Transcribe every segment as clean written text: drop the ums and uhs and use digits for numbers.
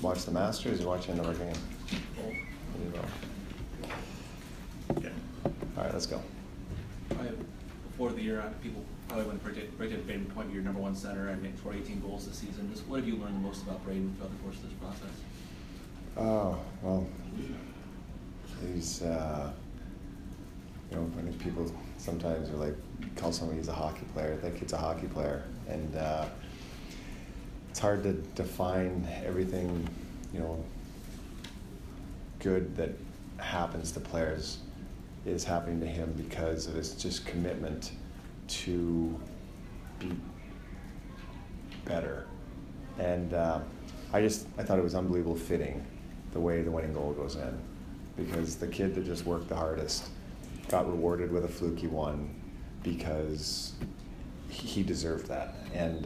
watch the Masters or watch the end of our game? There you go. All right, let's go. Before the year, people probably wouldn't predict Brayden Point be your #1 center and scored 18 goals this season. Just what have you learned the most about Brayden throughout the course of this process? Oh, well, he's, you know, I think people sometimes are like, call somebody he's a hockey player. I think he's a hockey player. And it's hard to define everything, you know, good that happens to players is happening to him because of his just commitment to be better. And I thought it was unbelievable fitting the way the winning goal goes in, because the kid that just worked the hardest got rewarded with a fluky one because he deserved that. And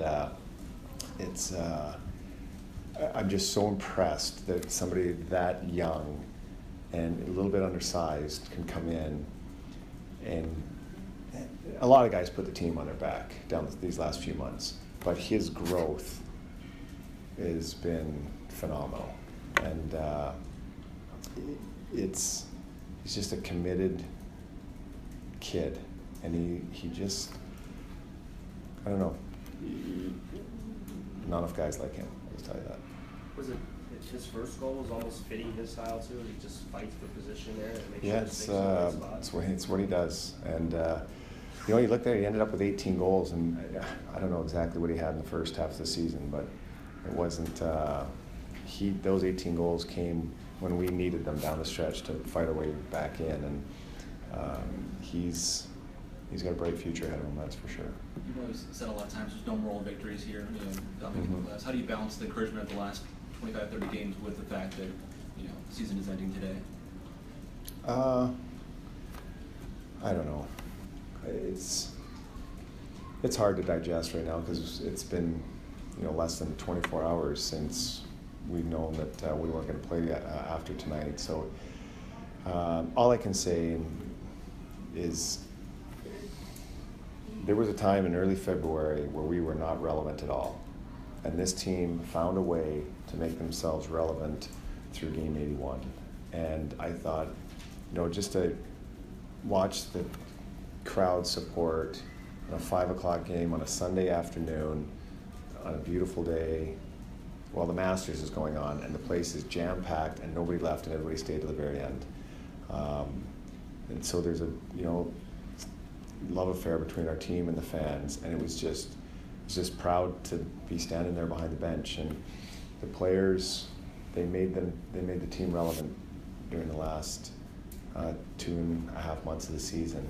I'm just so impressed that somebody that young and a little bit undersized can come in, and a lot of guys put the team on their back down these last few months, but his growth has been phenomenal. And he's just a committed kid, and he just, I don't know, not enough guys like him, I'll just tell you that. Was it his first goal was almost fitting his style too? He just fights for position there and makes yeah, sure it's what he does. And you know, you look there, he ended up with 18 goals, and I don't know exactly what he had in the first half of the season, but it wasn't. Those 18 goals came when we needed them down the stretch to fight our way back in, and he's got a bright future ahead of him, that's for sure. You've always said a lot of times there's no moral victories here. You know, Mm-hmm. How do you balance the encouragement of the last 25, 30 games with the fact that, you know, the season is ending today? I don't know. It's hard to digest right now because it's been, you know, less than 24 hours since we've known that we weren't going to play after tonight. So all I can say is there was a time in early February where we were not relevant at all. And this team found a way to make themselves relevant through Game 81. And I thought, you know, just to watch the crowd support on a 5 o'clock game on a Sunday afternoon on a beautiful day while the Masters is going on and the place is jam-packed and nobody left and everybody stayed to the very end. And so there's a, you know, love affair between our team and the fans, and it was just proud to be standing there behind the bench. And the players, they made the team relevant during the last 2.5 months of the season.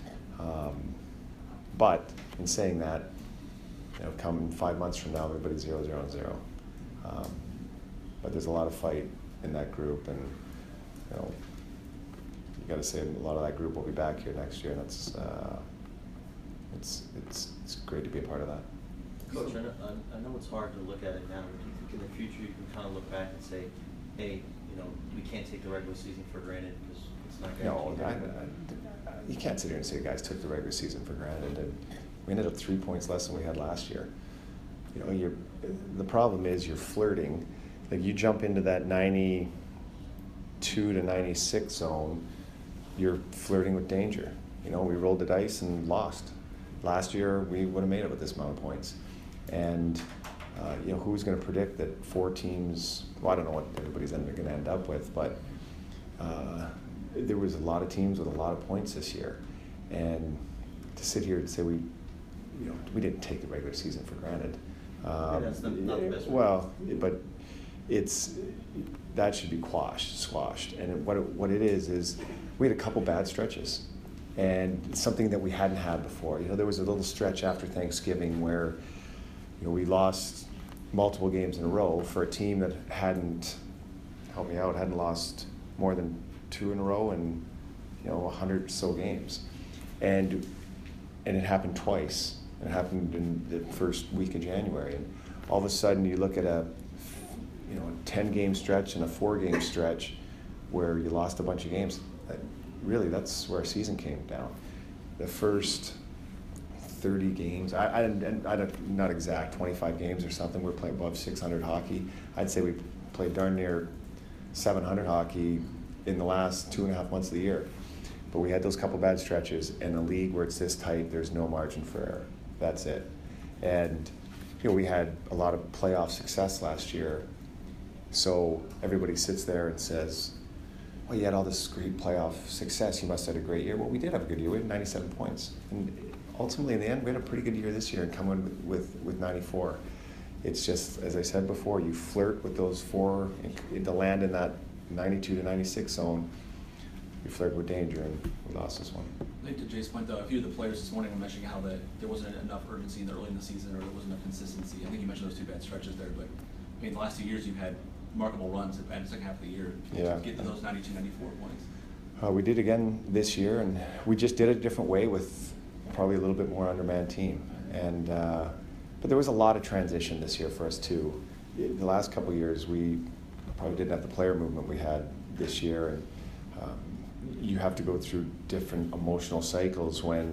But in saying that, you know, come 5 months from now, everybody's 0-0-0. But there's a lot of fight in that group, and you know, you got to say a lot of that group will be back here next year, and that's it's great to be a part of that. Coach, I know it's hard to look at it now, but do you think in the future you can kind of look back and say, hey, you know, we can't take the regular season for granted because it's not guaranteed? No, you can't sit here and say guys took the regular season for granted. And we ended up 3 points less than we had last year. You know, the problem is you're flirting. Like you jump into that 92 to 96 zone, you're flirting with danger. You know, we rolled the dice and lost. Last year, we would have made it with this amount of points. And, you know, who's going to predict that 4 teams, well, I don't know what everybody's going to end up with, but there was a lot of teams with a lot of points this year. And to sit here and say we didn't take the regular season for granted. That's not the best way. Well, but that should be squashed. And what it is we had a couple bad stretches. And something that we hadn't had before. You know, there was a little stretch after Thanksgiving where, you know, we lost multiple games in a row for a team that hadn't lost more than 2 in a row in, you know, 100 or so games. And it happened twice. It happened in the first week of January. And all of a sudden you look at a 10-game stretch and a 4-game stretch where you lost a bunch of games. Really, that's where our season came down. The first 30 games, I don't, not exact, 25 games or something, we're playing above 600 hockey. I'd say we played darn near 700 hockey in the last 2.5 months of the year. But we had those couple bad stretches. In a league where it's this tight, there's no margin for error. That's it. And we had a lot of playoff success last year. So everybody sits there and says, well, you had all this great playoff success. You must have had a great year. Well, we did have a good year. We had 97 points. And ultimately, in the end, we had a pretty good year this year and come in with 94. It's just, as I said before, you flirt with those four, to land in that 92 to 96 zone, you flirt with danger, and we lost this one. I think to Jay's point, though, a few of the players this morning were mentioning how that there wasn't enough urgency early in the season, or there wasn't enough consistency. I think you mentioned those two bad stretches there, but I mean, the last 2 years you've had remarkable runs in the second half of the year Yeah. to get to those 92, 94 points. We did again this year, and we just did it a different way with probably a little bit more undermanned team. And but there was a lot of transition this year for us too. The last couple of years, we probably didn't have the player movement we had this year, and you have to go through different emotional cycles when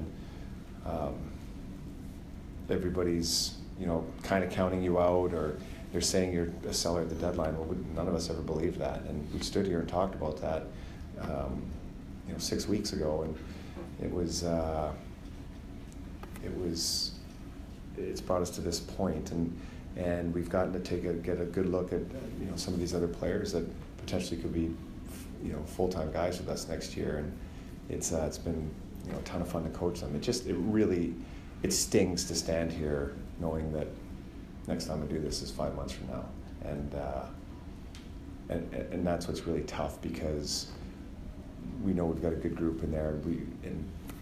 everybody's kind of counting you out, or they're saying you're a seller at the deadline. Well, none of us ever believed that, and we stood here and talked about that 6 weeks ago, and it's brought us to this point, and we've gotten to get a good look at some of these other players that potentially could be full-time guys with us next year, and it's been a ton of fun to coach them. It stings to stand here knowing that next time I do this is 5 months from now, and that's what's really tough, because we know we've got a good group in there, and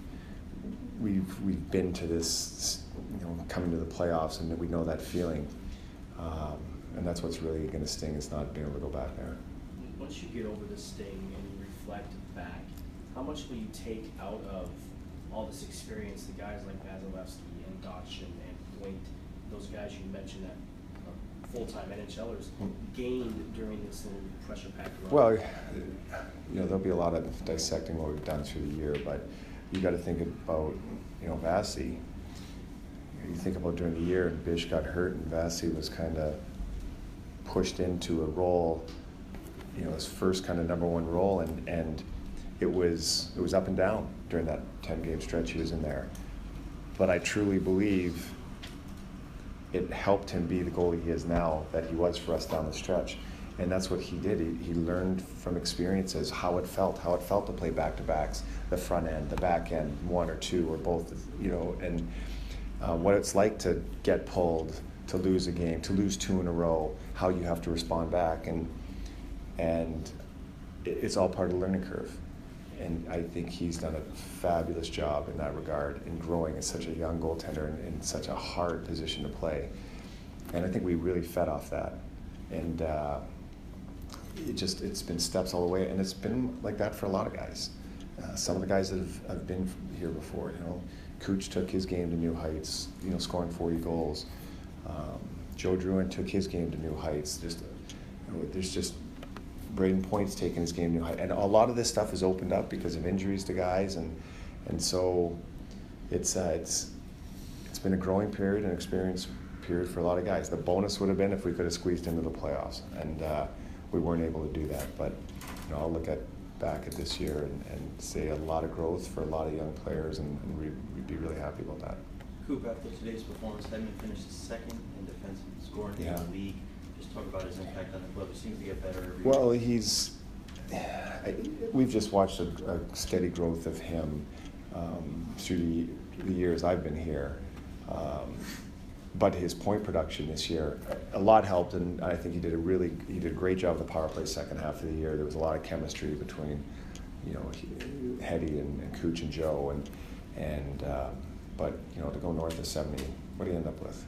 we've been to this, coming to the playoffs, and we know that feeling, and that's what's really going to sting, is not being able to go back there. Once you get over this sting and you reflect back, how much will you take out of all this experience, the guys like Vasilevsky and Dotchin and Point, those guys you mentioned that are full-time NHLers, gained during this little pressure-packed run? Well, there'll be a lot of dissecting what we've done through the year, but you got to think about, Vasi. You think about during the year, and Bish got hurt, and Vasi was kind of pushed into a role, his first kind of number one role, and it was up and down during that 10-game stretch he was in there. But I truly believe it helped him be the goalie he is now, that he was for us down the stretch. And that's what he did. He learned from experiences how it felt to play back-to-backs, the front end, the back end, one or two or both, and what it's like to get pulled, to lose a game, to lose two in a row, how you have to respond back, and it's all part of the learning curve. And I think he's done a fabulous job in that regard, in growing as such a young goaltender in such a hard position to play. And I think we really fed off that. And it's been steps all the way, and it's been like that for a lot of guys. Some of the guys that have been here before, Cooch took his game to new heights, scoring 40 goals. Joe Drouin took his game to new heights. There's just Braden Point's taken his game to new heights, and a lot of this stuff has opened up because of injuries to guys, and so it's been a growing period, an experience period for a lot of guys. The bonus would have been if we could have squeezed into the playoffs, and we weren't able to do that. But I'll look back at this year and say a lot of growth for a lot of young players, and we'd be really happy about that. Coop, after today's performance, Hedman finished second in defensive scoring in the league. Just talk about his impact on the club. He seems to get better every Well, year. we've just watched a steady growth of him through the years I've been here. But his point production this year, a lot helped, and I think he did a great job of the power play second half of the year. There was a lot of chemistry between, Hetty and Cooch and Joe, but to go north of 70, what do you end up with?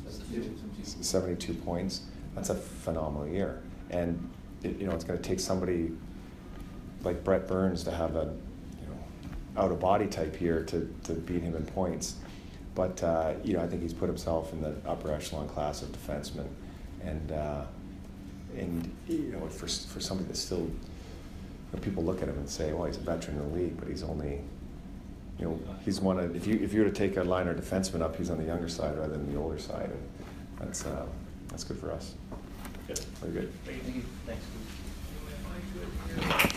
72 points. That's a phenomenal year, and it's going to take somebody like Brett Burns to have a out of body type year to beat him in points. But I think he's put himself in the upper echelon class of defensemen, and for somebody that's still, people look at him and say, well, he's a veteran in the league, but he's only, he's one of, if you were to take a liner defenseman up, he's on the younger side rather than the older side, and that's good for us. Good. Very good. Thank you. Thanks.